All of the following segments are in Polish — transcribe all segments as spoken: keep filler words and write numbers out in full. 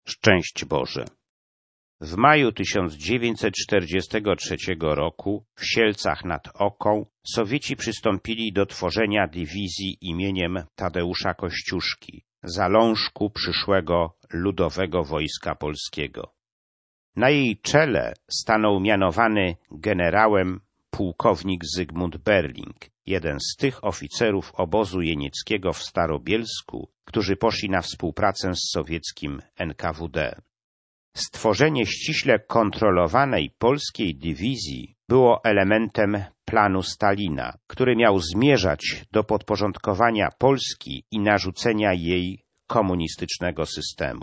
Szczęść Boże. W maju tysiąc dziewięćset czterdziestego trzeciego roku w Sielcach nad Oką Sowieci przystąpili do tworzenia dywizji imieniem Tadeusza Kościuszki, zalążku przyszłego Ludowego Wojska Polskiego. Na jej czele stanął mianowany generałem pułkownik Zygmunt Berling, jeden z tych oficerów obozu jenieckiego w Starobielsku, którzy poszli na współpracę z sowieckim N K W D. Stworzenie ściśle kontrolowanej polskiej dywizji było elementem planu Stalina, który miał zmierzać do podporządkowania Polski i narzucenia jej komunistycznego systemu.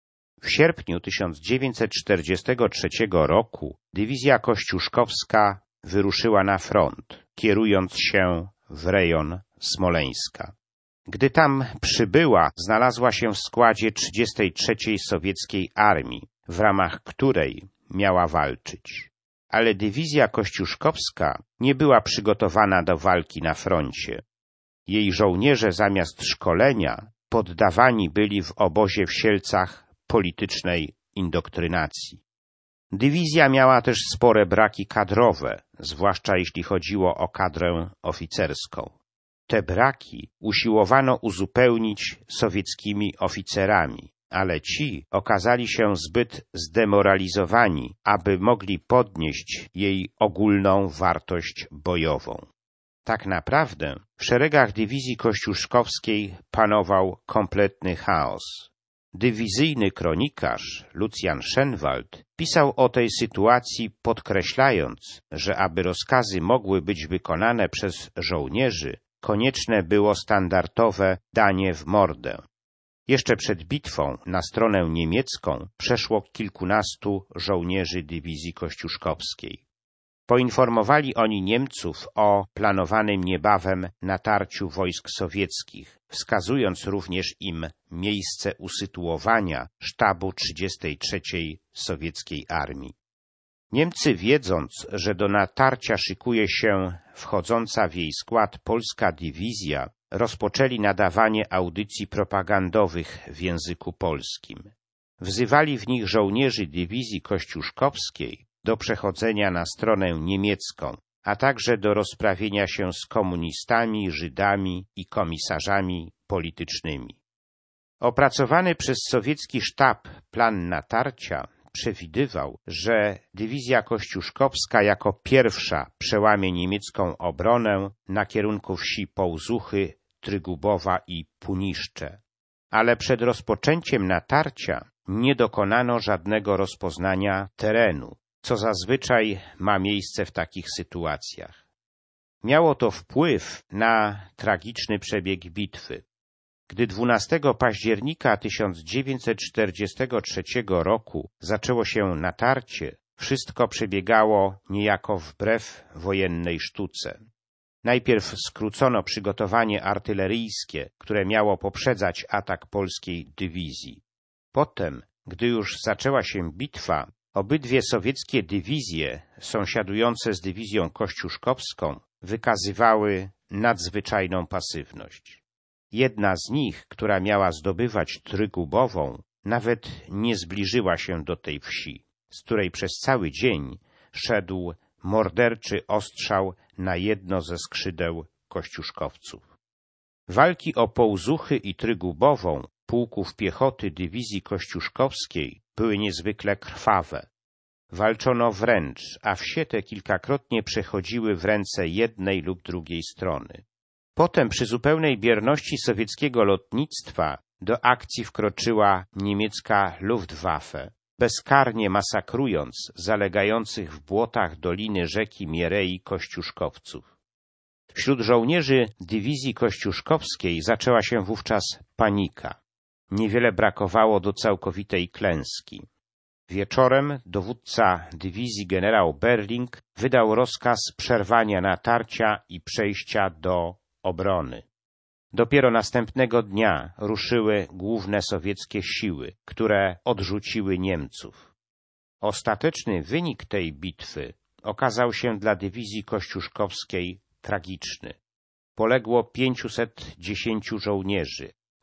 W sierpniu tysiąc dziewięćset czterdziestego trzeciego roku dywizja kościuszkowska wyruszyła na front, kierując się w rejon Smoleńska. Gdy tam przybyła, znalazła się w składzie trzydziestej trzeciej sowieckiej armii, w ramach której miała walczyć. Ale dywizja kościuszkowska nie była przygotowana do walki na froncie. Jej żołnierze zamiast szkolenia poddawani byli w obozie w Sielcach politycznej indoktrynacji. Dywizja miała też spore braki kadrowe, zwłaszcza jeśli chodziło o kadrę oficerską. Te braki usiłowano uzupełnić sowieckimi oficerami, ale ci okazali się zbyt zdemoralizowani, aby mogli podnieść jej ogólną wartość bojową. Tak naprawdę w szeregach dywizji kościuszkowskiej panował kompletny chaos. Dywizyjny kronikarz Lucjan Szenwald pisał o tej sytuacji, podkreślając, że aby rozkazy mogły być wykonane przez żołnierzy, konieczne było standardowe danie w mordę. Jeszcze przed bitwą na stronę niemiecką przeszło kilkunastu żołnierzy dywizji kościuszkowskiej. Poinformowali oni Niemców o planowanym niebawem natarciu wojsk sowieckich, wskazując również im miejsce usytuowania sztabu trzydziestej trzeciej sowieckiej armii. Niemcy, wiedząc, że do natarcia szykuje się wchodząca w jej skład polska dywizja, rozpoczęli nadawanie audycji propagandowych w języku polskim. Wzywali w nich żołnierzy dywizji kościuszkowskiej do przechodzenia na stronę niemiecką, a także do rozprawienia się z komunistami, Żydami i komisarzami politycznymi. Opracowany przez sowiecki sztab plan natarcia przewidywał, że dywizja kościuszkowska jako pierwsza przełamie niemiecką obronę na kierunku wsi Połzuchy, Trygubowa i Puniszcze. Ale przed rozpoczęciem natarcia nie dokonano żadnego rozpoznania terenu, co zazwyczaj ma miejsce w takich sytuacjach. Miało to wpływ na tragiczny przebieg bitwy. Gdy dwunastego października tysiąc dziewięćset czterdziestego trzeciego roku zaczęło się natarcie, wszystko przebiegało niejako wbrew wojennej sztuce. Najpierw skrócono przygotowanie artyleryjskie, które miało poprzedzać atak polskiej dywizji. Potem, gdy już zaczęła się bitwa, obydwie sowieckie dywizje, sąsiadujące z dywizją kościuszkowską, wykazywały nadzwyczajną pasywność. Jedna z nich, która miała zdobywać Trygubową, nawet nie zbliżyła się do tej wsi, z której przez cały dzień szedł morderczy ostrzał na jedno ze skrzydeł kościuszkowców. Walki o Połzuchy i Trygubową pułków piechoty dywizji kościuszkowskiej były niezwykle krwawe. Walczono wręcz, a wsie te kilkakrotnie przechodziły w ręce jednej lub drugiej strony. Potem przy zupełnej bierności sowieckiego lotnictwa do akcji wkroczyła niemiecka Luftwaffe, bezkarnie masakrując zalegających w błotach doliny rzeki Mierei kościuszkowców. Wśród żołnierzy dywizji kościuszkowskiej zaczęła się wówczas panika. Niewiele brakowało do całkowitej klęski. Wieczorem dowódca dywizji generał Berling wydał rozkaz przerwania natarcia i przejścia do obrony. Dopiero następnego dnia ruszyły główne sowieckie siły, które odrzuciły Niemców. Ostateczny wynik tej bitwy okazał się dla dywizji kościuszkowskiej tragiczny. Poległo pięciuset dziesięciu żołnierzy,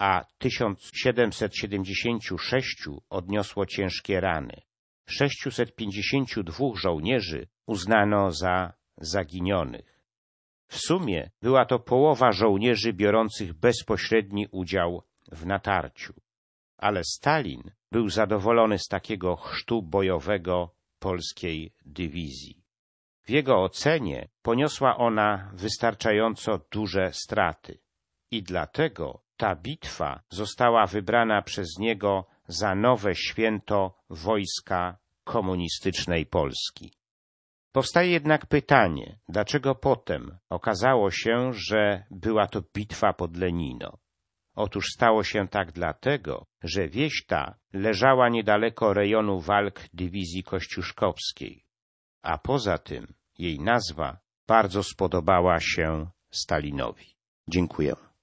a tysiąc siedemset siedemdziesiąt sześć odniosło ciężkie rany. sześciuset pięćdziesięciu dwóch żołnierzy uznano za zaginionych. W sumie była to połowa żołnierzy biorących bezpośredni udział w natarciu. Ale Stalin był zadowolony z takiego chrztu bojowego polskiej dywizji. W jego ocenie poniosła ona wystarczająco duże straty i dlatego ta bitwa została wybrana przez niego za nowe święto wojska komunistycznej Polski. Powstaje jednak pytanie, dlaczego potem okazało się, że była to bitwa pod Lenino. Otóż stało się tak dlatego, że wieś ta leżała niedaleko rejonu walk dywizji kościuszkowskiej, a poza tym jej nazwa bardzo spodobała się Stalinowi. Dziękuję.